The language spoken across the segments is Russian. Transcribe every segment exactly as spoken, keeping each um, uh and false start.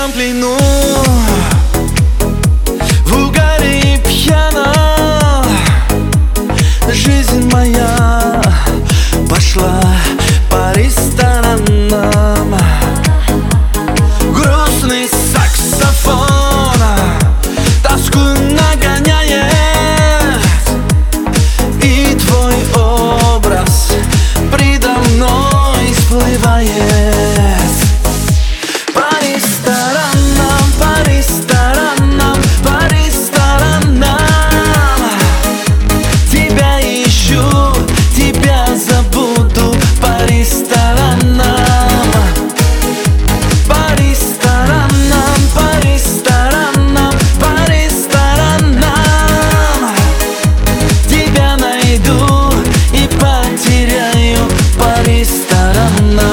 вечном плену, в угаре и пьяна. Жизнь моя пошла по ресторанам. Грустный саксофон тоску нагоняет, и твой образ предо мной всплывает. По ресторанам, по ресторанам, по ресторанам тебя ищу, тебя забуду. По ресторанам, по ресторанам, по ресторанам, по ресторанам тебя найду и потеряю. По ресторанам.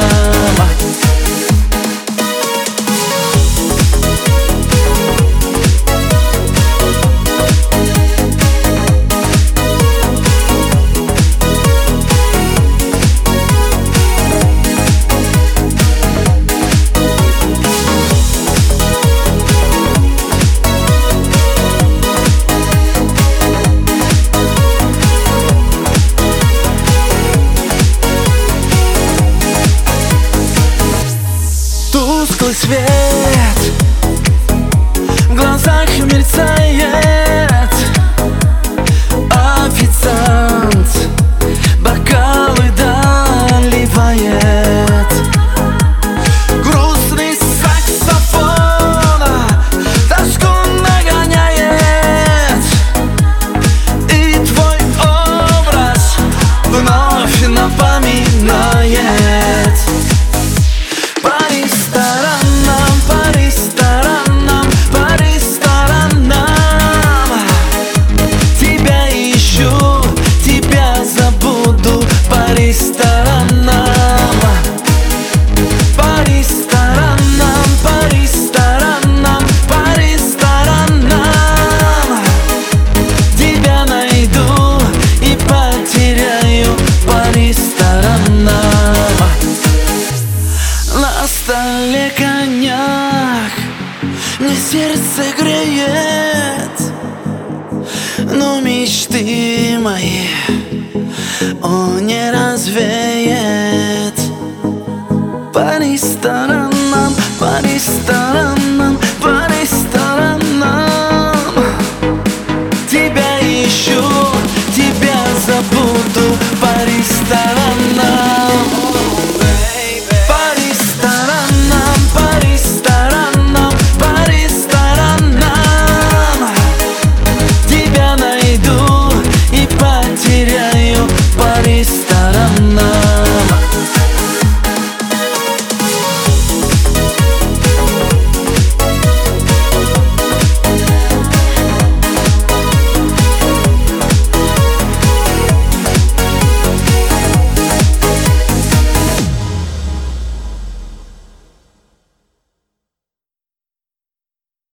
Тусклый свет в глазах мерцает. Официант бокалы доливает. Грустный саксофон тоску нагоняет, и твой образ вновь напоминает. По ресторанам, по ресторанам, по ресторанам тебя ищу, тебя забуду. По ресторанам, по ресторанам, по ресторанам, по ресторанам тебя найду и потеряю. По ресторанам. На столе коньяк мне сердце греет, но мечты мои он не развеет. По ресторанам.